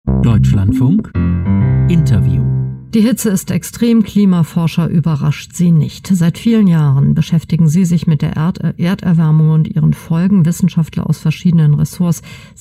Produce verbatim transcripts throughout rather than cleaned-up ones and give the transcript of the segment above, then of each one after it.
Deutschlandfunk Interview. Die Hitze ist extrem, Klimaforscher überrascht sie nicht. Seit vielen Jahren beschäftigen sie sich mit der Erd- Erderwärmung und ihren Folgen. Wissenschaftler aus verschiedenen Ressorts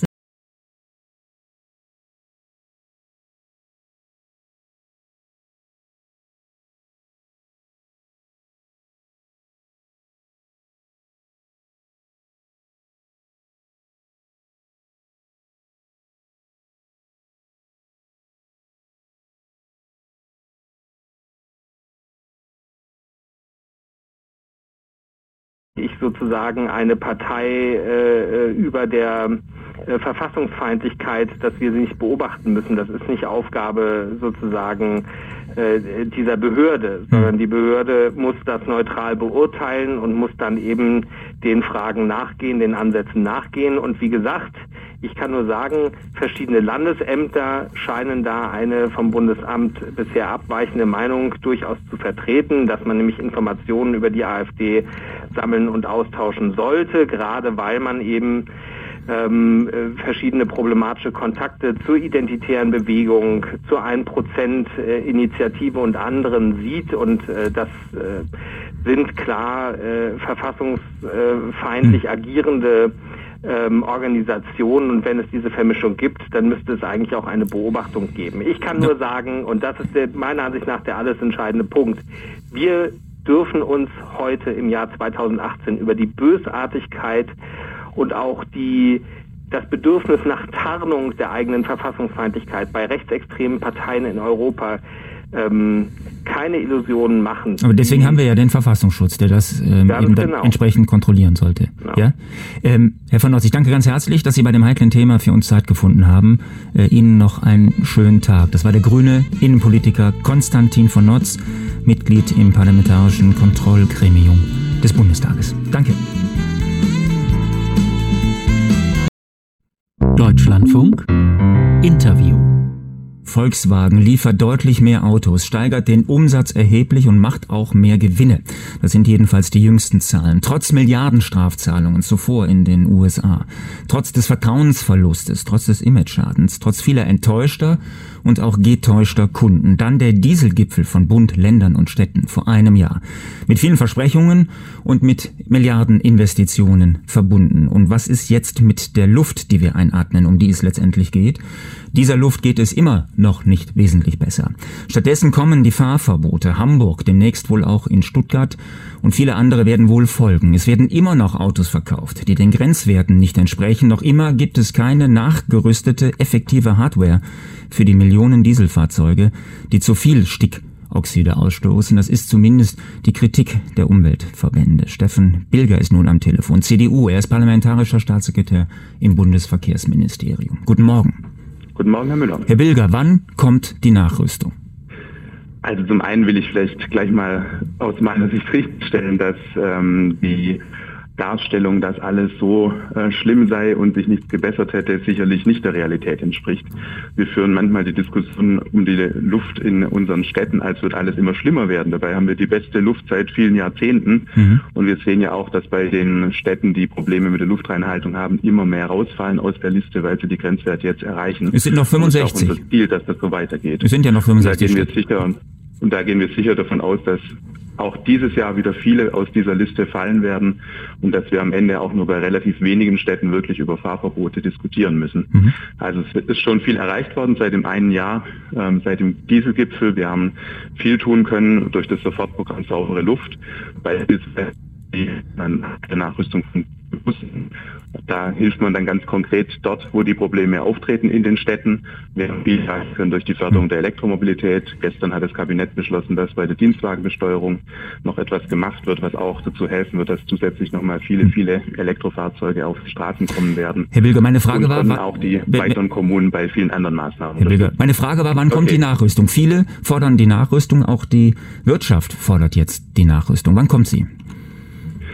ich sozusagen eine Partei äh, über der äh, Verfassungsfeindlichkeit, dass wir sie nicht beobachten müssen. Das ist nicht Aufgabe sozusagen äh, dieser Behörde, sondern die Behörde muss das neutral beurteilen und muss dann eben den Fragen nachgehen, den Ansätzen nachgehen. Und wie gesagt, ich kann nur sagen, verschiedene Landesämter scheinen da eine vom Bundesamt bisher abweichende Meinung durchaus zu vertreten, dass man nämlich Informationen über die AfD sammeln und austauschen sollte, gerade weil man eben ähm, verschiedene problematische Kontakte zur identitären Bewegung, zur ein Prozent Initiative und anderen sieht. Und äh, das äh, sind klar äh, verfassungsfeindlich äh, agierende Ähm, Organisationen, und wenn es diese Vermischung gibt, dann müsste es eigentlich auch eine Beobachtung geben. Ich kann nur sagen, und das ist der, meiner Ansicht nach der alles entscheidende Punkt, wir dürfen uns heute im Jahr zweitausendachtzehn über die Bösartigkeit und auch die das Bedürfnis nach Tarnung der eigenen Verfassungsfeindlichkeit bei rechtsextremen Parteien in Europa ähm, keine Illusionen machen. Aber deswegen haben wir ja den Verfassungsschutz, der das ähm, eben genau. entsprechend kontrollieren sollte. Genau. Ja? Ähm, Herr von Notz, ich danke ganz herzlich, dass Sie bei dem heiklen Thema für uns Zeit gefunden haben. Äh, Ihnen noch einen schönen Tag. Das war der grüne Innenpolitiker Konstantin von Notz, Mitglied im Parlamentarischen Kontrollgremium des Bundestages. Danke. Deutschlandfunk Interview. Volkswagen liefert deutlich mehr Autos, steigert den Umsatz erheblich und macht auch mehr Gewinne. Das sind jedenfalls die jüngsten Zahlen. Trotz Milliardenstrafzahlungen zuvor in den U S A, trotz des Vertrauensverlustes, trotz des Imageschadens, trotz vieler enttäuschter und auch getäuschter Kunden. Dann der Dieselgipfel von Bund, Ländern und Städten vor einem Jahr. Mit vielen Versprechungen und mit Milliardeninvestitionen verbunden. Und was ist jetzt mit der Luft, die wir einatmen, um die es letztendlich geht? Dieser Luft geht es immer noch nicht wesentlich besser. Stattdessen kommen die Fahrverbote. Hamburg, demnächst wohl auch in Stuttgart, und viele andere werden wohl folgen. Es werden immer noch Autos verkauft, die den Grenzwerten nicht entsprechen. Noch immer gibt es keine nachgerüstete, effektive Hardware für die Millionen Dieselfahrzeuge, die zu viel Stickoxide ausstoßen. Das ist zumindest die Kritik der Umweltverbände. Steffen Bilger ist nun am Telefon, C D U. Er ist parlamentarischer Staatssekretär im Bundesverkehrsministerium. Guten Morgen. Guten Morgen, Herr Müller. Herr Bilger, wann kommt die Nachrüstung? Also zum einen will ich vielleicht gleich mal aus meiner Sicht richtigstellen, dass ähm, die Darstellung, dass alles so äh, schlimm sei und sich nichts gebessert hätte, sicherlich nicht der Realität entspricht. Wir führen manchmal die Diskussion um die Luft in unseren Städten, als wird alles immer schlimmer werden. Dabei haben wir die beste Luft seit vielen Jahrzehnten. Mhm. Und wir sehen ja auch, dass bei den Städten, die Probleme mit der Luftreinhaltung haben, immer mehr rausfallen aus der Liste, weil sie die Grenzwerte jetzt erreichen. Es sind noch fünfundsechzig. Und es ist auch unser Ziel, dass das so weitergeht. Es sind ja noch fünfundsechzig. Und da gehen wir sicher, und da gehen wir sicher davon aus, dass auch dieses Jahr wieder viele aus dieser Liste fallen werden und dass wir am Ende auch nur bei relativ wenigen Städten wirklich über Fahrverbote diskutieren müssen. Mhm. Also es ist schon viel erreicht worden seit dem einen Jahr, ähm, seit dem Dieselgipfel. Wir haben viel tun können durch das Sofortprogramm Saubere Luft, beispielsweise die Nachrüstung von Bussen. Da hilft man dann ganz konkret dort, wo die Probleme auftreten in den Städten. Wir haben viel erreichen können durch die Förderung der Elektromobilität. Gestern hat das Kabinett beschlossen, dass bei der Dienstwagenbesteuerung noch etwas gemacht wird, was auch dazu helfen wird, dass zusätzlich nochmal viele, viele Elektrofahrzeuge auf die Straßen kommen werden. Herr Bilger, meine Frage war... Und auch die weiteren Kommunen bei vielen anderen Maßnahmen. Herr Bilger, meine Frage war, wann okay. kommt die Nachrüstung? Viele fordern die Nachrüstung, auch die Wirtschaft fordert jetzt die Nachrüstung. Wann kommt sie?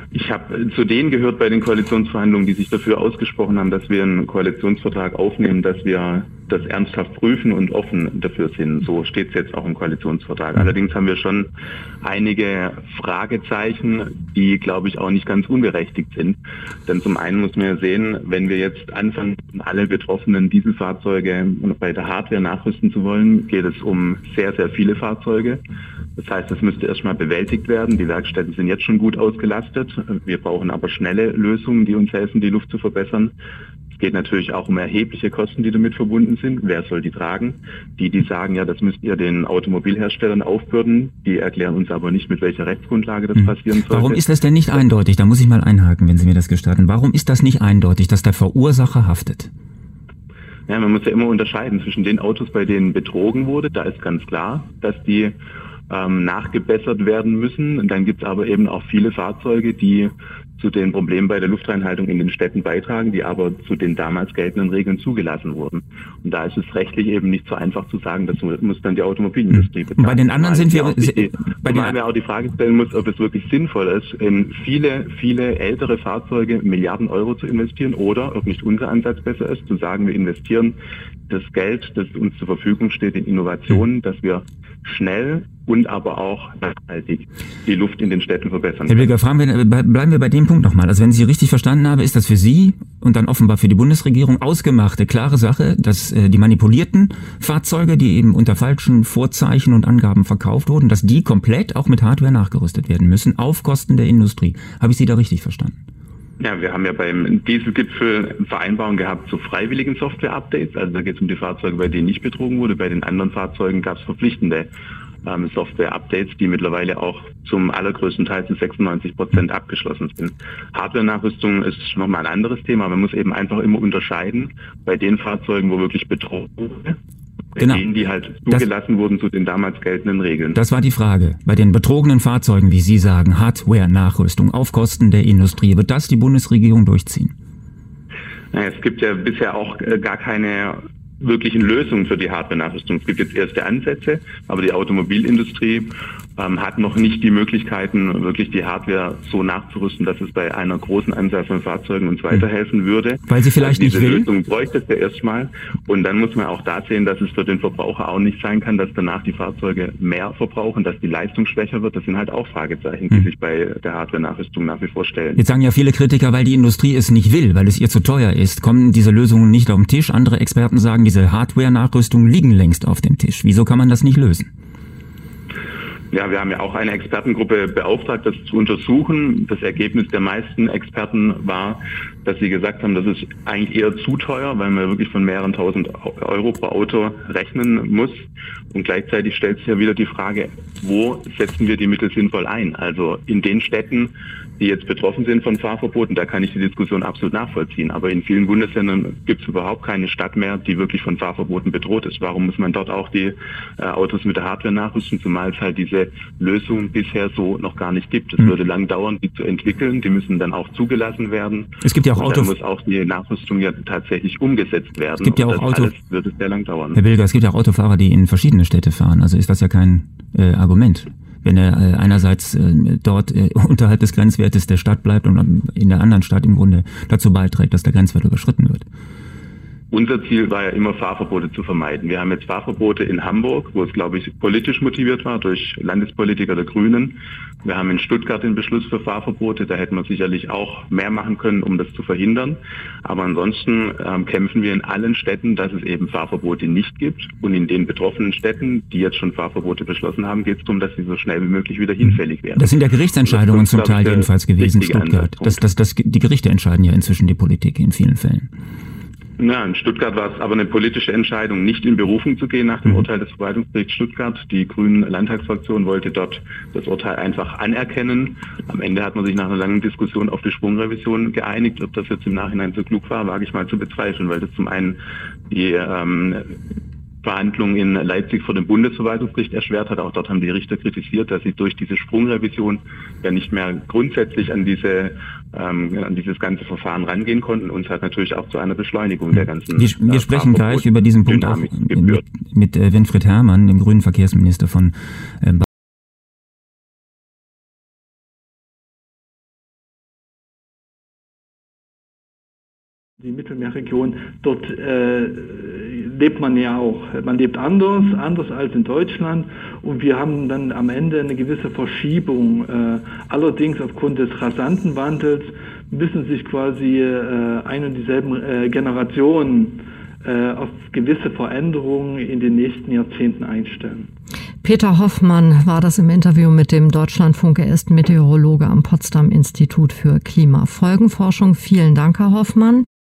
Ich habe zu denen gehört bei den Koalitionsverhandlungen, die sich dafür ausgesprochen haben, dass wir einen Koalitionsvertrag aufnehmen, dass wir das ernsthaft prüfen und offen dafür sind. So steht es jetzt auch im Koalitionsvertrag. Allerdings haben wir schon einige Fragezeichen, die, glaube ich, auch nicht ganz unberechtigt sind. Denn zum einen muss man ja sehen, wenn wir jetzt anfangen, alle betroffenen Dieselfahrzeuge bei der Hardware nachrüsten zu wollen, geht es um sehr, sehr viele Fahrzeuge. Das heißt, das müsste erstmal bewältigt werden. Die Werkstätten sind jetzt schon gut ausgelastet. Wir brauchen aber schnelle Lösungen, die uns helfen, die Luft zu verbessern. Es geht natürlich auch um erhebliche Kosten, die damit verbunden sind. Wer soll die tragen? Die, die sagen, ja, das müsst ihr den Automobilherstellern aufbürden, die erklären uns aber nicht, mit welcher Rechtsgrundlage das passieren soll. Warum ist das denn nicht eindeutig? Da muss ich mal einhaken, wenn Sie mir das gestatten. Warum ist das nicht eindeutig, dass der Verursacher haftet? Ja, man muss ja immer unterscheiden zwischen den Autos, bei denen betrogen wurde. Da ist ganz klar, dass die ähm, nachgebessert werden müssen. Und dann gibt es aber eben auch viele Fahrzeuge, die zu den Problemen bei der Luftreinhaltung in den Städten beitragen, die aber zu den damals geltenden Regeln zugelassen wurden. Und da ist es rechtlich eben nicht so einfach zu sagen, das muss dann die Automobilindustrie bezahlen. Bei den anderen sind wir... Bei denen man auch die Frage stellen muss, ob es wirklich sinnvoll ist, in viele, viele ältere Fahrzeuge Milliarden Euro zu investieren oder ob nicht unser Ansatz besser ist, zu sagen, wir investieren das Geld, das uns zur Verfügung steht, in Innovationen, dass wir schnell und aber auch nachhaltig die Luft in den Städten verbessern können. Herr Bilger, fragen wir, bleiben wir bei dem Punkt nochmal. Also wenn ich Sie richtig verstanden habe, ist das für Sie und dann offenbar für die Bundesregierung ausgemachte, klare Sache, dass äh, die manipulierten Fahrzeuge, die eben unter falschen Vorzeichen und Angaben verkauft wurden, dass die komplett auch mit Hardware nachgerüstet werden müssen, auf Kosten der Industrie. Habe ich Sie da richtig verstanden? Ja, wir haben ja beim Dieselgipfel Vereinbarungen gehabt zu freiwilligen Software-Updates. Also da geht es um die Fahrzeuge, bei denen nicht betrogen wurde. Bei den anderen Fahrzeugen gab es verpflichtende ähm, Software-Updates, die mittlerweile auch zum allergrößten Teil zu sechsundneunzig Prozent abgeschlossen sind. Hardware-Nachrüstung ist nochmal ein anderes Thema. Man muss eben einfach immer unterscheiden bei den Fahrzeugen, wo wirklich betrogen wurde. Bei genau. denen, die halt zugelassen das, wurden zu den damals geltenden Regeln. Das war die Frage. Bei den betrogenen Fahrzeugen, wie Sie sagen, Hardware-Nachrüstung auf Kosten der Industrie, wird das die Bundesregierung durchziehen? Naja, es gibt ja bisher auch äh, gar keine wirklichen Lösungen für die Hardware-Nachrüstung. Es gibt jetzt erste Ansätze, aber die Automobilindustrie ähm, hat noch nicht die Möglichkeiten, wirklich die Hardware so nachzurüsten, dass es bei einer großen Anzahl von Fahrzeugen uns weiterhelfen würde. Weil sie vielleicht also nicht will? Diese Lösung bräuchte es ja erstmal. Und dann muss man auch da sehen, dass es für den Verbraucher auch nicht sein kann, dass danach die Fahrzeuge mehr verbrauchen, dass die Leistung schwächer wird. Das sind halt auch Fragezeichen, die hm. sich bei der Hardware-Nachrüstung nach wie vor stellen. Jetzt sagen ja viele Kritiker, weil die Industrie es nicht will, weil es ihr zu teuer ist, kommen diese Lösungen nicht auf den Tisch. Andere Experten sagen, diese Hardware-Nachrüstungen liegen längst auf dem Tisch. Wieso kann man das nicht lösen? Ja, wir haben ja auch eine Expertengruppe beauftragt, das zu untersuchen. Das Ergebnis der meisten Experten war, dass sie gesagt haben, das ist eigentlich eher zu teuer, weil man wirklich von mehreren tausend Euro pro Auto rechnen muss. Und gleichzeitig stellt sich ja wieder die Frage, wo setzen wir die Mittel sinnvoll ein? Also in den Städten, die jetzt betroffen sind von Fahrverboten, da kann ich die Diskussion absolut nachvollziehen. Aber in vielen Bundesländern gibt es überhaupt keine Stadt mehr, die wirklich von Fahrverboten bedroht ist. Warum muss man dort auch die äh, Autos mit der Hardware nachrüsten, zumal es halt diese Lösung bisher so noch gar nicht gibt. Es mhm. würde lang dauern, die zu entwickeln. Die müssen dann auch zugelassen werden. Es gibt ja auch Autos. Dann muss auch die Nachrüstung ja tatsächlich umgesetzt werden. Es gibt ja auch Autos. Alles wird es sehr lang dauern. Herr Bilger, es gibt ja auch Autofahrer, die in verschiedene Städte fahren. Also ist das ja kein äh, Argument. Wenn er äh, einerseits äh, dort äh, unterhalb des Grenzwertes der Stadt bleibt und in der anderen Stadt im Grunde dazu beiträgt, dass der Grenzwert überschritten wird. Unser Ziel war ja immer, Fahrverbote zu vermeiden. Wir haben jetzt Fahrverbote in Hamburg, wo es, glaube ich, politisch motiviert war durch Landespolitiker der Grünen. Wir haben in Stuttgart den Beschluss für Fahrverbote. Da hätten wir sicherlich auch mehr machen können, um das zu verhindern. Aber ansonsten ähm, kämpfen wir in allen Städten, dass es eben Fahrverbote nicht gibt. Und in den betroffenen Städten, die jetzt schon Fahrverbote beschlossen haben, geht es darum, dass sie so schnell wie möglich wieder hinfällig werden. Das sind ja Gerichtsentscheidungen zum Teil jedenfalls gewesen in Stuttgart. Das, das, das, die Gerichte entscheiden ja inzwischen die Politik in vielen Fällen. Ja, in Stuttgart war es aber eine politische Entscheidung, nicht in Berufung zu gehen nach dem Urteil des Verwaltungsgerichts Stuttgart. Die Grünen Landtagsfraktion wollte dort das Urteil einfach anerkennen. Am Ende hat man sich nach einer langen Diskussion auf die Sprungrevision geeinigt. Ob das jetzt im Nachhinein so klug war, wage ich mal zu bezweifeln, weil das zum einen die ähm, Verhandlungen in Leipzig vor dem Bundesverwaltungsgericht erschwert hat. Auch dort haben die Richter kritisiert, dass sie durch diese Sprungrevision ja nicht mehr grundsätzlich an diese ähm, an dieses ganze Verfahren rangehen konnten. Uns hat natürlich auch zu einer Beschleunigung der ganzen. Wir, wir sprechen gleich über diesen Punkt auch mit, mit äh, Winfried Herrmann, dem grünen Verkehrsminister von äh, Die Mittelmeerregion, dort äh, lebt man ja auch. Man lebt anders, anders als in Deutschland. Und wir haben dann am Ende eine gewisse Verschiebung. Äh, allerdings aufgrund des rasanten Wandels müssen sich quasi äh, ein und dieselben äh, Generationen äh, auf gewisse Veränderungen in den nächsten Jahrzehnten einstellen. Peter Hoffmann war das im Interview mit dem Deutschlandfunk. Er ist Meteorologe am Potsdam Institut für Klimafolgenforschung. Vielen Dank, Herr Hoffmann.